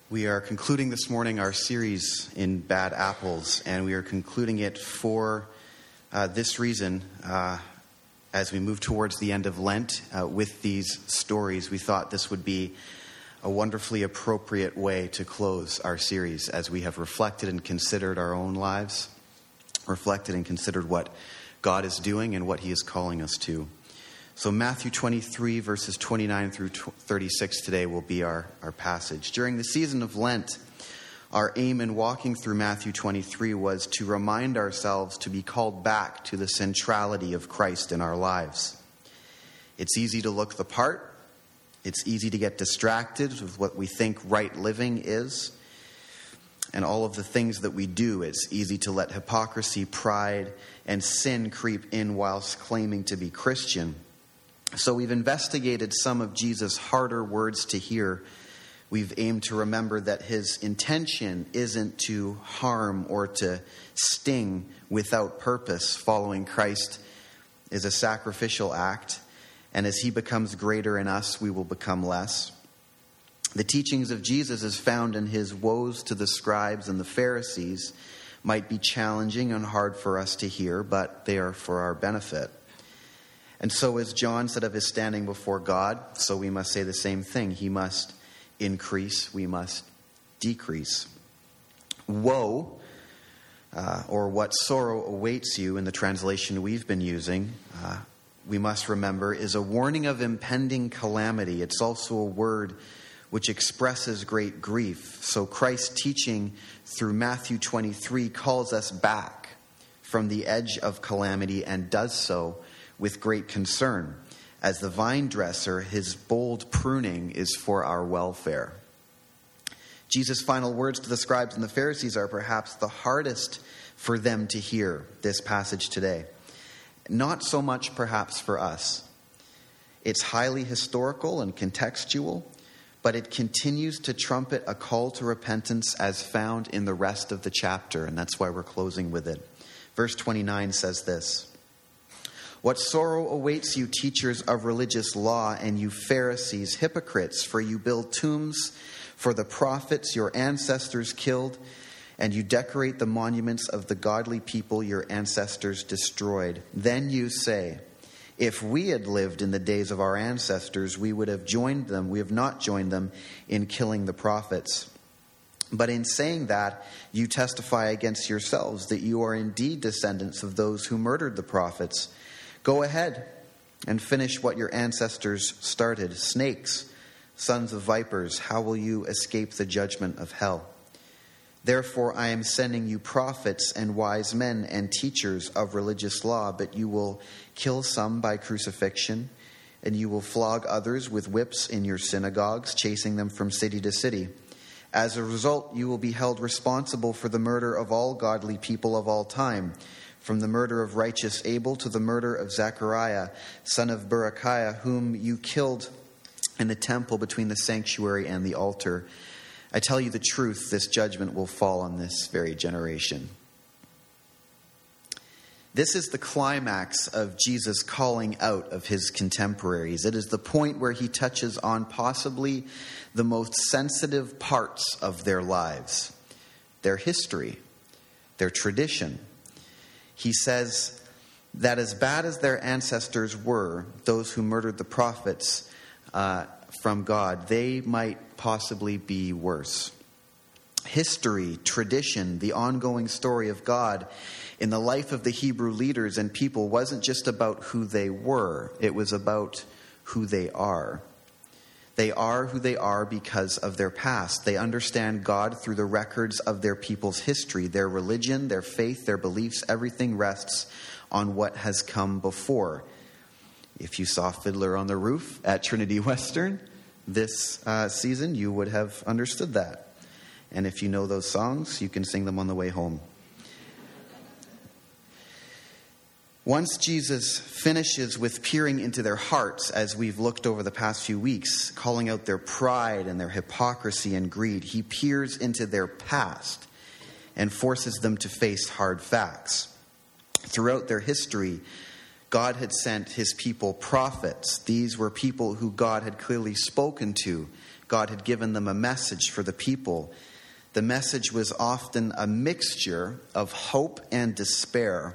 We are concluding this morning our series in Bad Apples, and we are concluding it for this reason. As we move towards the end of Lent with these stories, we thought this would be a wonderfully appropriate way to close our series as we have reflected and considered our own lives, reflected and considered what God is doing and what he is calling us to. So Matthew 23, verses 29 through 36 today will be our passage. During the season of Lent, our aim in walking through Matthew 23 was to remind ourselves to be called back to the centrality of Christ in our lives. It's easy to look the part. It's easy to get distracted with what we think right living is. And all of the things that we do, it's easy to let hypocrisy, pride, and sin creep in whilst claiming to be Christian. So we've investigated some of Jesus' harder words to hear. We've aimed to remember that his intention isn't to harm or to sting without purpose. Following Christ is a sacrificial act, and as he becomes greater in us, we will become less. The teachings of Jesus as found in his woes to the scribes and the Pharisees might be challenging and hard for us to hear, but they are for our benefit. And so as John said of his standing before God, so we must say the same thing. He must increase, we must decrease. Woe, or what sorrow awaits you in the translation we've been using, we must remember, is a warning of impending calamity. It's also a word which expresses great grief. So Christ's teaching through Matthew 23 calls us back from the edge of calamity and does so with great concern. As the vine dresser, his bold pruning is for our welfare. Jesus' final words to the scribes and the Pharisees are perhaps the hardest for them to hear this passage today. Not so much perhaps for us. It's highly historical and contextual, but it continues to trumpet a call to repentance as found in the rest of the chapter, and that's why we're closing with it. Verse 29 says this: "What sorrow awaits you, teachers of religious law, and you Pharisees, hypocrites, for you build tombs for the prophets your ancestors killed, and you decorate the monuments of the godly people your ancestors destroyed. Then you say, if we had lived in the days of our ancestors, we would have joined them. We have not joined them in killing the prophets. But in saying that, you testify against yourselves that you are indeed descendants of those who murdered the prophets. Go ahead and finish what your ancestors started. Snakes, sons of vipers, how will you escape the judgment of hell? Therefore I am sending you prophets and wise men and teachers of religious law, but you will kill some by crucifixion, and you will flog others with whips in your synagogues, chasing them from city to city. As a result, you will be held responsible for the murder of all godly people of all time, from the murder of righteous Abel to the murder of Zechariah, son of Berechiah, whom you killed in the temple between the sanctuary and the altar. I tell you the truth, this judgment will fall on this very generation." This is the climax of Jesus calling out of his contemporaries. It is the point where he touches on possibly the most sensitive parts of their lives, their history, their tradition. He says that as bad as their ancestors were, those who murdered the prophets from God, they might possibly be worse. History, tradition, the ongoing story of God in the life of the Hebrew leaders and people wasn't just about who they were. It was about who they are. They are who they are because of their past. They understand God through the records of their people's history, their religion, their faith, their beliefs. Everything rests on what has come before. If you saw Fiddler on the Roof at Trinity Western this season, you would have understood that. And if you know those songs, you can sing them on the way home. Once Jesus finishes with peering into their hearts, as we've looked over the past few weeks, calling out their pride and their hypocrisy and greed, he peers into their past and forces them to face hard facts. Throughout their history, God had sent his people prophets. These were people who God had clearly spoken to, God had given them a message for the people. The message was often a mixture of hope and despair.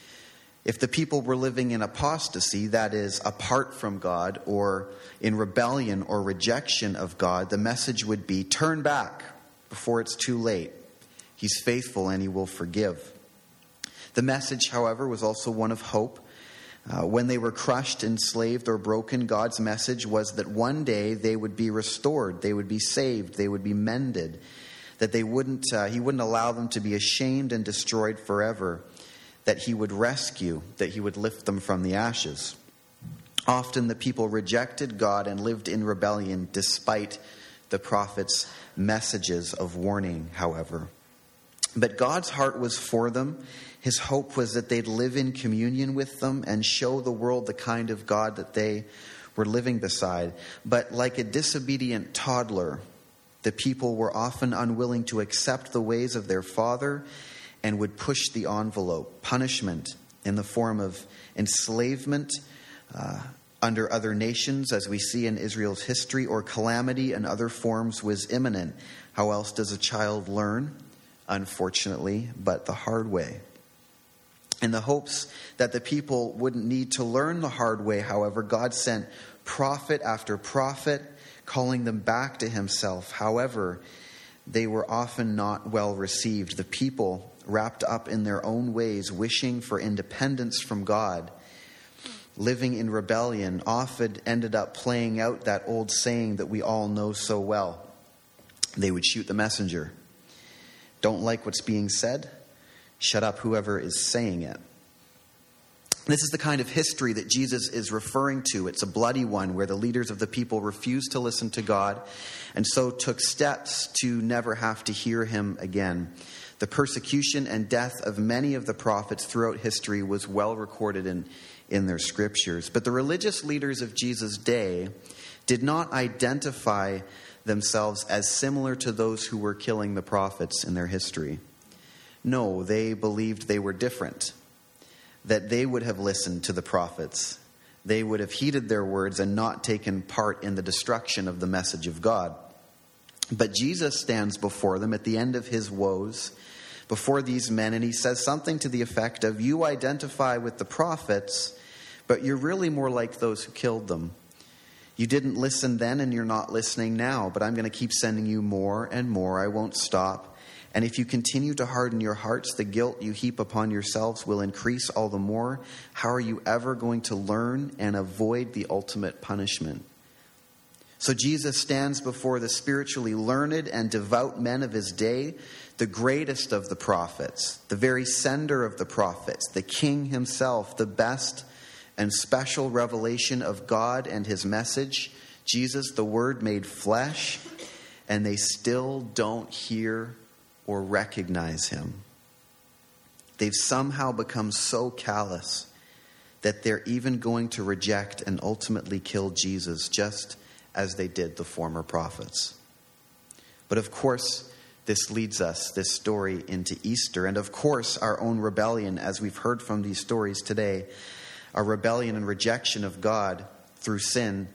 If the people were living in apostasy, that is, apart from God, or in rebellion or rejection of God, the message would be, turn back before it's too late. He's faithful and he will forgive. The message, however, was also one of hope. When they were crushed, enslaved, or broken, God's message was that one day they would be restored, they would be saved, they would be mended, that He wouldn't allow them to be ashamed and destroyed forever, that He would rescue, that He would lift them from the ashes. Often the people rejected God and lived in rebellion despite the prophet's messages of warning, however. But God's heart was for them. His hope was that they'd live in communion with them and show the world the kind of God that they were living beside. But like a disobedient toddler, the people were often unwilling to accept the ways of their Father and would push the envelope. Punishment in the form of enslavement under other nations, as we see in Israel's history, or calamity in other forms was imminent. How else does a child learn? Unfortunately, but the hard way. In the hopes that the people wouldn't need to learn the hard way, however, God sent prophet after prophet, calling them back to Himself. However, they were often not well received. The people, wrapped up in their own ways, wishing for independence from God, living in rebellion, often ended up playing out that old saying that we all know so well. They would shoot the messenger. Don't like what's being said? Shut up whoever is saying it. This is the kind of history that Jesus is referring to. It's a bloody one where the leaders of the people refused to listen to God and so took steps to never have to hear Him again. The persecution and death of many of the prophets throughout history was well recorded in their scriptures. But the religious leaders of Jesus' day did not identify themselves as similar to those who were killing the prophets in their history. No, they believed they were different, that they would have listened to the prophets. They would have heeded their words and not taken part in the destruction of the message of God. But Jesus stands before them at the end of His woes, before these men, and He says something to the effect of, you identify with the prophets, but you're really more like those who killed them. You didn't listen then and you're not listening now, but I'm going to keep sending you more and more. I won't stop. And if you continue to harden your hearts, the guilt you heap upon yourselves will increase all the more. How are you ever going to learn and avoid the ultimate punishment? So Jesus stands before the spiritually learned and devout men of His day, the greatest of the prophets, the very sender of the prophets, the King Himself, the best and special revelation of God and His message, Jesus, the Word made flesh, and they still don't hear or recognize Him. They've somehow become so callous that they're even going to reject and ultimately kill Jesus, just as they did the former prophets. But of course, this leads us, this story, into Easter, and of course our own rebellion, as we've heard from these stories today. Our rebellion and rejection of God through sin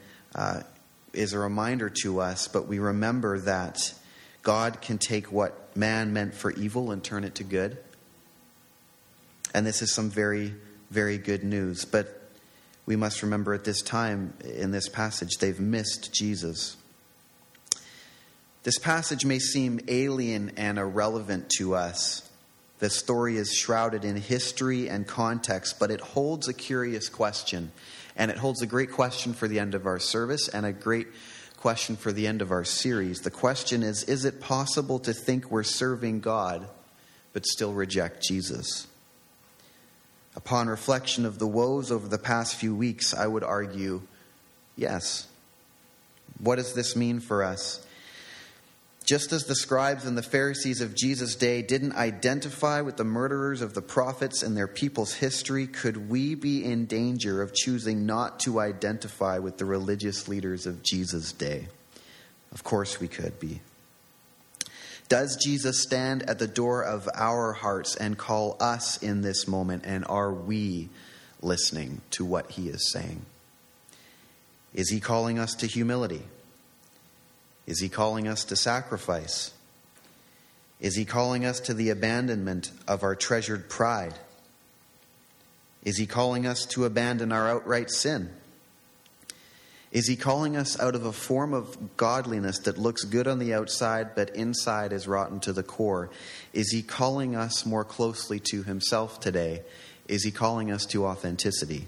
is a reminder to us, but we remember that God can take what man meant for evil and turn it to good. And this is some very, very good news. But we must remember at this time in this passage, they've missed Jesus. This passage may seem alien and irrelevant to us. The story is shrouded in history and context, but it holds a curious question. And it holds a great question for the end of our service and a great question for the end of our series. The question is it possible to think we're serving God but still reject Jesus? Upon reflection of the woes over the past few weeks, I would argue, yes. What does this mean for us? Just as the scribes and the Pharisees of Jesus' day didn't identify with the murderers of the prophets in their people's history, could we be in danger of choosing not to identify with the religious leaders of Jesus' day? Of course we could be. Does Jesus stand at the door of our hearts and call us in this moment? And are we listening to what He is saying? Is He calling us to humility? Is he calling us to sacrifice? Is he calling us to the abandonment of our treasured pride? Is he calling us to abandon our outright sin? Is he calling us out of a form of godliness that looks good on the outside but inside is rotten to the core? Is he calling us more closely to himself today? Is he calling us to authenticity?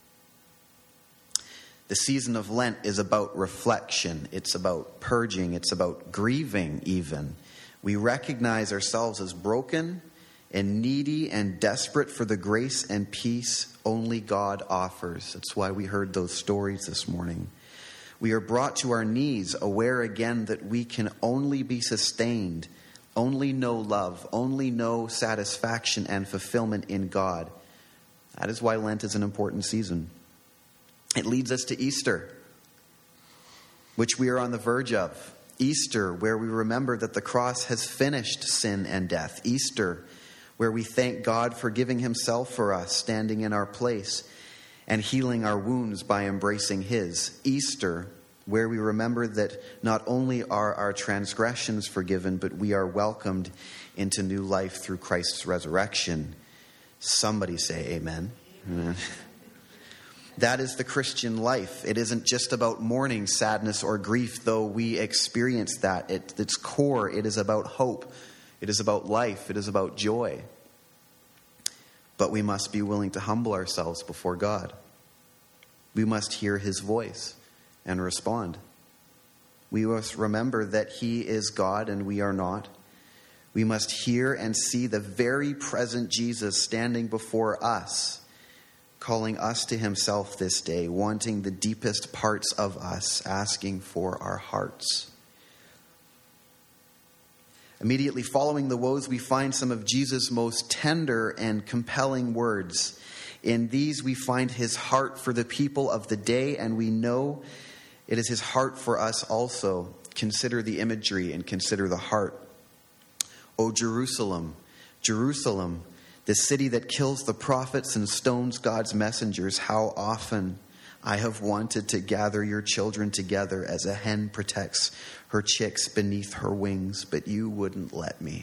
The season of Lent is about reflection. It's about purging. It's about grieving even. We recognize ourselves as broken and needy and desperate for the grace and peace only God offers. That's why we heard those stories this morning. We are brought to our knees, aware again that we can only be sustained, only know love, only know satisfaction and fulfillment in God. That is why Lent is an important season. It leads us to Easter, which we are on the verge of. Easter, where we remember that the cross has finished sin and death. Easter, where we thank God for giving himself for us, standing in our place and healing our wounds by embracing his. Easter, where we remember that not only are our transgressions forgiven, but we are welcomed into new life through Christ's resurrection. Somebody say amen. Amen. That is the Christian life. It isn't just about mourning, sadness, or grief, though we experience that. At its core, it is about hope. It is about life. It is about joy. But we must be willing to humble ourselves before God. We must hear his voice and respond. We must remember that he is God and we are not. We must hear and see the very present Jesus standing before us, calling us to himself this day, wanting the deepest parts of us, asking for our hearts. Immediately following the woes, we find some of Jesus' most tender and compelling words. In these, we find his heart for the people of the day, and we know it is his heart for us also. Consider the imagery and consider the heart. O Jerusalem, Jerusalem, the city that kills the prophets and stones God's messengers, how often I have wanted to gather your children together as a hen protects her chicks beneath her wings, but you wouldn't let me.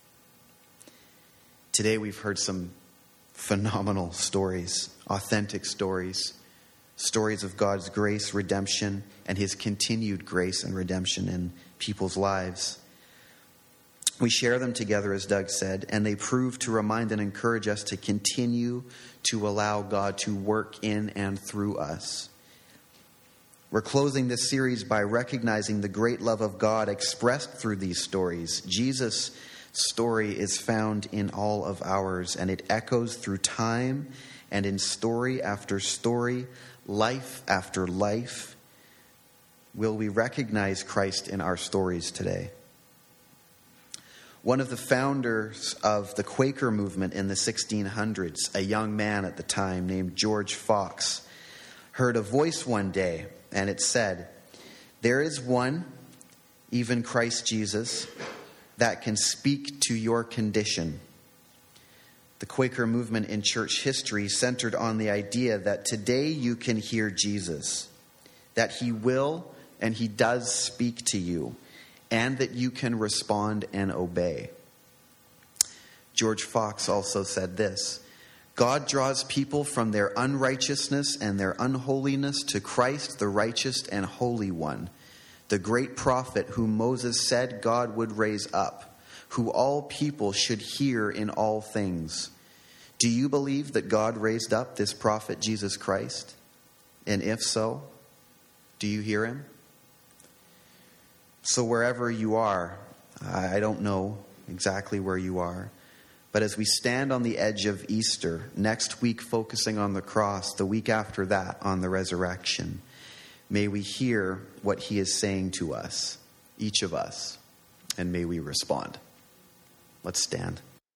Today we've heard some phenomenal stories, authentic stories, stories of God's grace, redemption, and his continued grace and redemption in people's lives. We share them together, as Doug said, and they prove to remind and encourage us to continue to allow God to work in and through us. We're closing this series by recognizing the great love of God expressed through these stories. Jesus' story is found in all of ours, and it echoes through time and in story after story, life after life. Will we recognize Christ in our stories today? One of the founders of the Quaker movement in the 1600s, a young man at the time named George Fox, heard a voice one day, and it said, "There is one, even Christ Jesus, that can speak to your condition." The Quaker movement in church history centered on the idea that today you can hear Jesus, that he will and he does speak to you, and that you can respond and obey. George Fox also said this, "God draws people from their unrighteousness and their unholiness to Christ, the righteous and holy one, the great prophet whom Moses said God would raise up, who all people should hear in all things. Do you believe that God raised up this prophet Jesus Christ? And if so, do you hear him?" So wherever you are, I don't know exactly where you are, but as we stand on the edge of Easter, next week focusing on the cross, the week after that on the resurrection, may we hear what he is saying to us, each of us, and may we respond. Let's stand.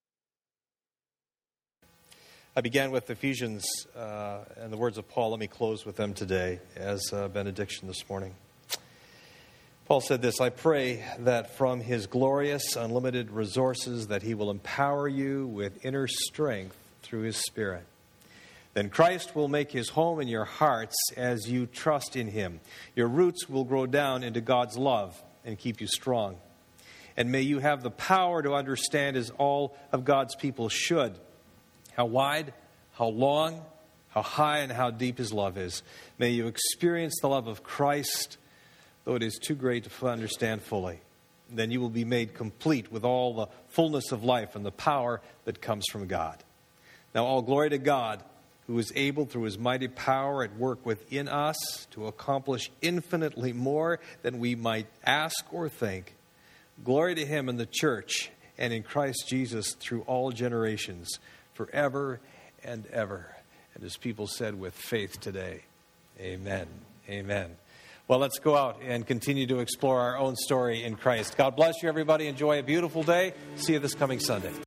I began with Ephesians and the words of Paul. Let me close with them today as a benediction this morning. Paul said this, "I pray that from his glorious, unlimited resources that he will empower you with inner strength through his Spirit. Then Christ will make his home in your hearts as you trust in him. Your roots will grow down into God's love, and keep you strong. And may you have the power to understand, as all of God's people should, how wide, how long, how high, and how deep His love is. May you experience the love of Christ, though it is too great to understand fully. Then you will be made complete with all the fullness of life and the power that comes from God. Now all glory to God, who is able through His mighty power at work within us to accomplish infinitely more than we might ask or think. Glory to Him in the church and in Christ Jesus through all generations, forever and ever. And as people said with faith today, amen. Amen. Well, let's go out and continue to explore our own story in Christ. God bless you, everybody. Enjoy a beautiful day. See you this coming Sunday.